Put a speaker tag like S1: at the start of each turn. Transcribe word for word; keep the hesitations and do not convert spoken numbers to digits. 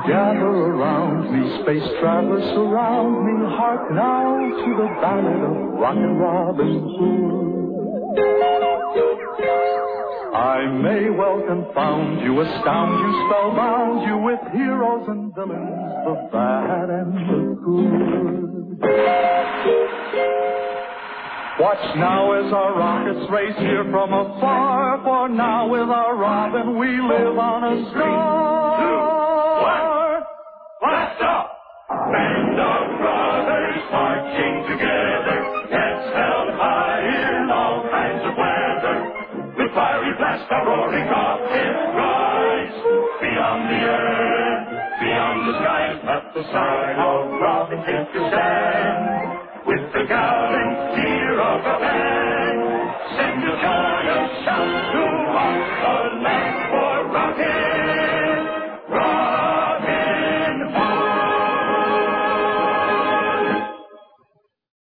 S1: gather around me, space travelers surround me. Hark now to the ballad of Rockin' Robin Hood. I may well confound you, astound you, spellbound you with heroes and villains, the bad and the good. Watch now as our rockets race here from afar, for now with our Robin we live on a star.
S2: Three, two, one, blast off! Band of brothers marching together, heads held high in all kinds of weather. With fiery blast a roaring rocket rise, beyond the earth, beyond the skies, at the side of Robin Hood to stand. With the gallant cheer of a band, send a joyous shout to rock